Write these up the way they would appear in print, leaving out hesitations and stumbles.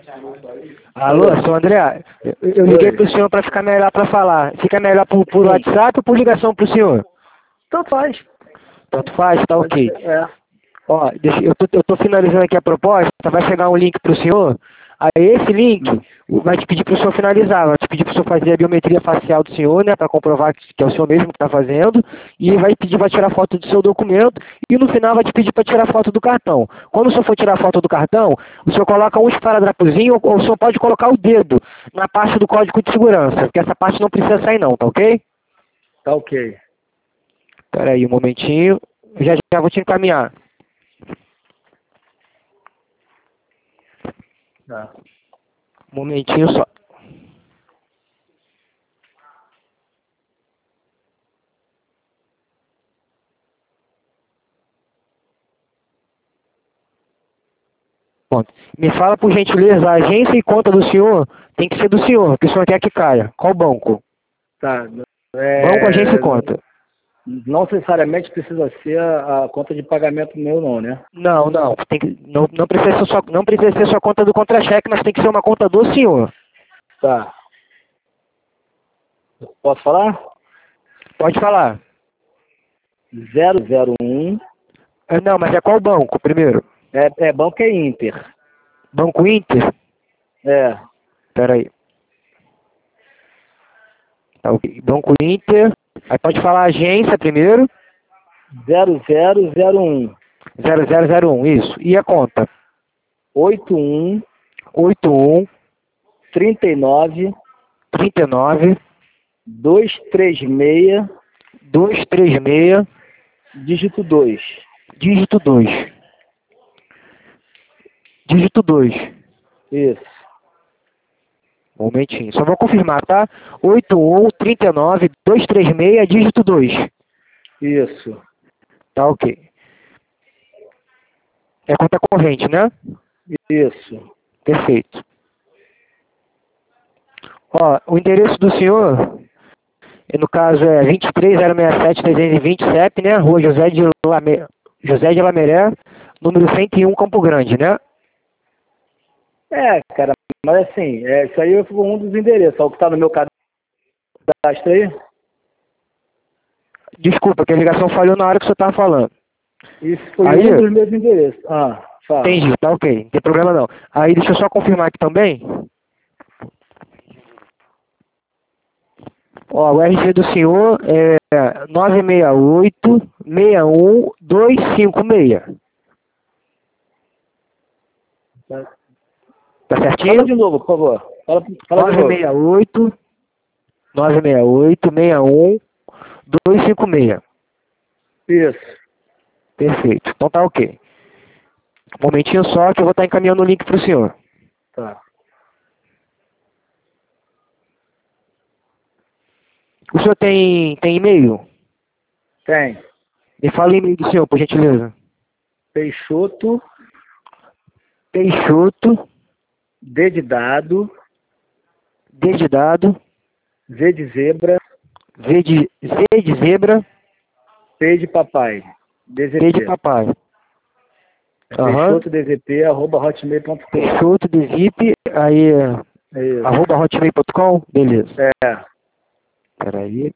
Alô, sou André. Eu liguei pro senhor para ficar melhor para falar. Fica melhor por WhatsApp ou por ligação pro senhor? Tanto faz. Tanto faz, tá ok. É. Ó, eu tô finalizando aqui a proposta, vai chegar um link pro senhor. Aí esse link vai te pedir pro senhor finalizar, vai te pedir pro senhor fazer a biometria facial do senhor, né, para comprovar que é o senhor mesmo que está fazendo, e vai pedir para tirar foto do seu documento, e no final vai te pedir para tirar foto do cartão. Quando o senhor for tirar foto do cartão, o senhor coloca um esparadrapozinho, ou o senhor pode colocar o dedo na parte do código de segurança, porque essa parte não precisa sair não, tá ok? Tá ok. Espera aí um momentinho, já vou te encaminhar. Tá. Um momentinho só. Pronto. Me fala, por gentileza, a agência e conta do senhor tem que ser do senhor, que o senhor quer que caia. Qual banco? Tá. Banco, agência e conta. Não necessariamente precisa ser a conta de pagamento meu, não, né? Não, tem que, não precisa ser sua conta do contra-cheque, mas tem que ser uma conta do senhor. Tá. Posso falar? Pode falar. 001. Não, mas é qual banco, primeiro? Banco é Inter. Banco Inter? É. Espera aí. Tá, ok. Banco Inter. Aí pode falar a agência primeiro. 0001. 0001, isso. E a conta? 81 81 39 39 236 236 dígito 2. dígito 2. Dígito 2. Isso. Um momentinho. Só vou confirmar, tá? 81 39 236 dígito 2. Isso. Tá ok. É conta corrente, né? Isso. Perfeito. Ó, o endereço do senhor, no caso é 23067-320 CEP, né? Rua José de Lameré, número 101, Campo Grande, né? Cara, mas assim, isso aí foi um dos endereços. Só o que tá no meu cadastro aí. Desculpa, que a ligação falhou na hora que o senhor estava falando. Isso foi Aí, um dos meus endereços. Fala. entendi, tá ok, não tem problema não. Aí deixa eu só confirmar aqui também. Ó, o RG do senhor é 968-61256. Tá certinho? Fala de novo, por favor. Fala de novo. 968-961-256. Isso. Perfeito. Então tá ok. Um momentinho só que eu vou estar encaminhando o link para o senhor. Tá. O senhor tem e-mail? Tem. Me fala o e-mail do senhor, por gentileza. Peixoto, Peixoto, D de dado, D de dado, Z de zebra, Z de zebra, P de papai. P de DZP. papai. peixotodzp@hotmail.com. Peixoto, DZP, aí, Isso. @hotmail.com, beleza. É. Peraí.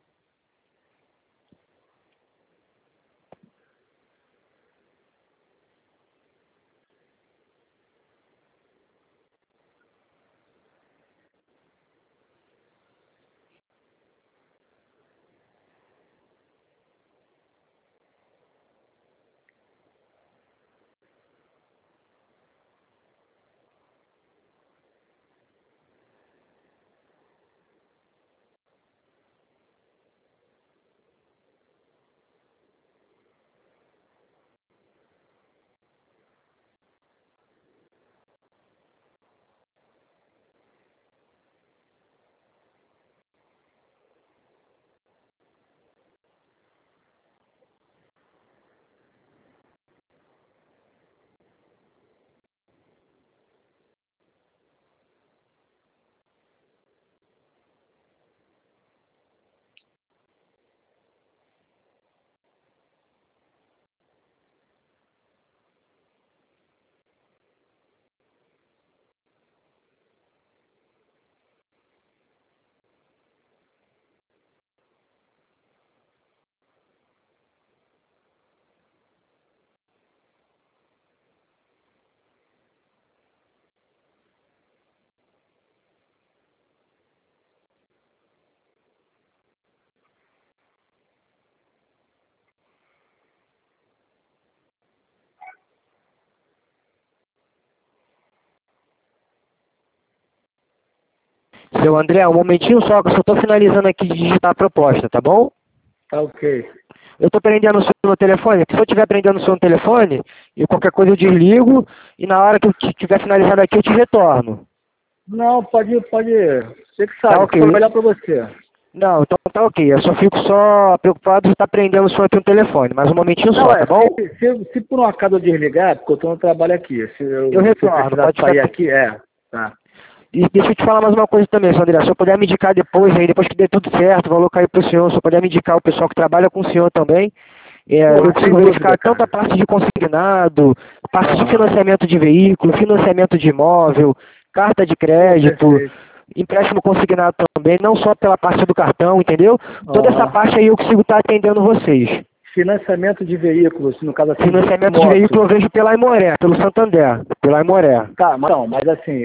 Seu André, um momentinho só, que eu só tô finalizando aqui de digitar a proposta, tá bom? Tá ok. Eu tô prendendo o seu no telefone, se eu estiver prendendo o seu no telefone, e qualquer coisa eu desligo, e na hora que eu tiver finalizado aqui eu te retorno. Não, pode. Você que Tá sabe, o que ok. for melhor pra você. Não, então tá ok. Eu só fico só preocupado de estar prendendo o senhor aqui no telefone, mas um momentinho Não, só, tá bom? se por um acaso eu desligar, porque eu tô no trabalho aqui. Eu Se eu retorno, precisar pode ficar. sair aqui, tá. E deixa eu te falar mais uma coisa também, Sandra. Se eu puder me indicar depois, aí, depois que der tudo certo, o valor cair pro senhor, se eu puder me indicar o pessoal que trabalha com o senhor também, eu Porra, sem consigo verificar dúvida, tanto a cara. parte de consignado, parte de Aham. financiamento de veículo, financiamento de imóvel, carta de Pô, crédito, perfeito. empréstimo consignado também, não só pela parte do cartão, entendeu? Toda essa Aham. parte aí eu consigo estar atendendo vocês. Financiamento de veículos, no caso assim, de Financiamento de moto. veículo eu vejo pela Aimoré, pelo Santander, pela Aimoré. Tá, mas assim,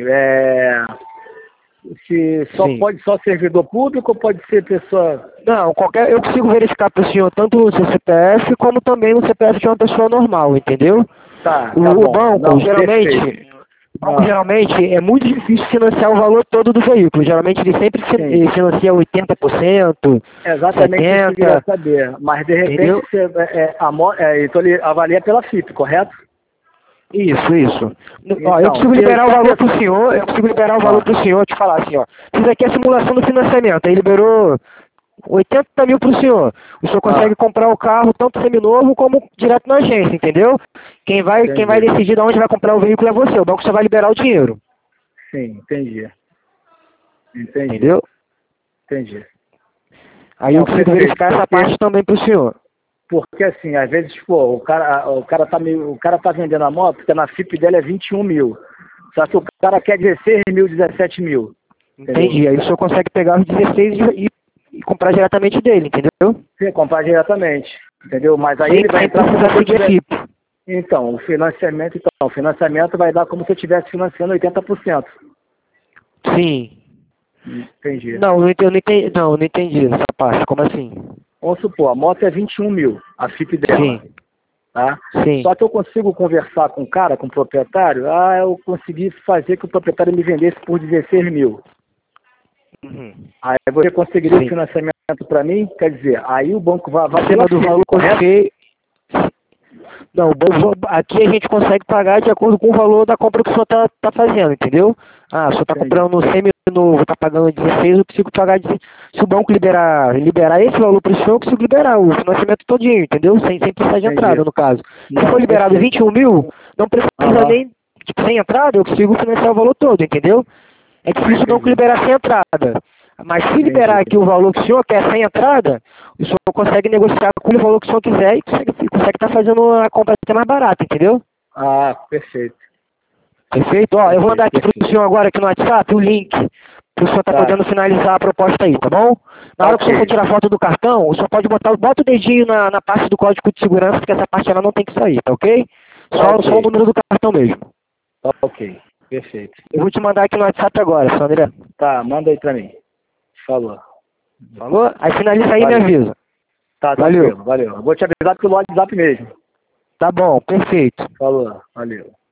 se só Sim. pode só servidor público ou pode ser pessoa. Não, eu consigo verificar para o senhor tanto no seu CPF como também no CPF de uma pessoa normal, entendeu? Tá O bom. banco, Não, perfeito. Ah, geralmente é muito difícil financiar o valor todo do veículo. Geralmente ele sempre sim. ele financia 80%, É exatamente isso que eu queria 70%, saber. Mas de repente entendeu? então ele avalia pela FIP, correto? Isso. Ó, eu Então, consigo liberar se o a valor para o pessoa. senhor, eu consigo liberar o valor Ah, para o senhor, te falar assim, ó. Fiz aqui a simulação do financiamento, aí liberou 80 mil para o senhor. O senhor consegue ah, comprar o carro tanto seminovo como direto na agência, entendeu? Quem vai entendi. decidir de onde vai comprar o veículo é você, o banco só vai liberar o dinheiro, Sim, entendi. Entendi. entendeu? Entendi. Aí eu Não, consigo perfeito. verificar essa parte também para o senhor. Porque assim, às vezes, pô, o cara tá vendendo a moto, porque na FIP dele é 21 mil. Só que o cara quer 16 mil, 17 mil. Entendeu? Entendi. Aí o senhor consegue pegar os 16 e comprar diretamente dele, entendeu? Você comprar diretamente. Entendeu? Mas aí Sem, ele vai sem entrar como precisar se eu seguir a tivesse. FIP. Então, o financiamento vai dar como se eu estivesse financiando 80%. Sim. Entendi. Não, eu não entendi essa parte. Como assim? Vamos supor, a moto é 21 mil, a FIP dela. Sim, Tá? sim. Só que eu consigo conversar com o cara, com o proprietário, eu consegui fazer que o proprietário me vendesse por 16 mil. Uhum. Aí você conseguiria o Sim. financiamento para mim? Quer dizer, aí o banco vai pela Acima do FIP, valor correto? feio. Não, aqui a gente consegue pagar de acordo com o valor da compra que o senhor tá fazendo, entendeu? Ah, o senhor está Entendi. comprando um semi-novo, está pagando 16, eu consigo pagar 16. Se o banco liberar esse valor para o senhor, eu consigo liberar o financiamento todinho, entendeu? Sem precisar de Entendi. entrada, no caso. Se for Não, liberado perfeito. 21 mil, não precisa Aham, nem, tipo, sem entrada, eu consigo financiar o valor todo, entendeu? É difícil o banco entendi. liberar sem entrada. Mas se Entendi. liberar aqui o valor que o senhor quer sem entrada, o senhor consegue negociar com o valor que o senhor quiser e consegue estar fazendo a compra até mais barata, entendeu? Ah, perfeito. Perfeito? Ó, eu vou mandar Perfeito, aqui para o perfeito. senhor agora aqui no WhatsApp o link para o senhor estar podendo Tá, finalizar a proposta aí, tá bom? Na tá hora que o senhor for ok. tirar foto do cartão, o senhor pode bota o dedinho na parte do código de segurança, porque essa parte ela não tem que sair, tá ok? Tá Só o ok. número do cartão mesmo. Tá ok. Perfeito. Eu vou te mandar aqui no WhatsApp agora, Sandra. Tá, manda aí pra mim. Falou. Falou? Aí finaliza aí e me Valeu. avisa. Tá, Valeu. tranquilo, valeu. Eu vou te avisar pelo WhatsApp mesmo. Tá bom, perfeito. Falou, valeu.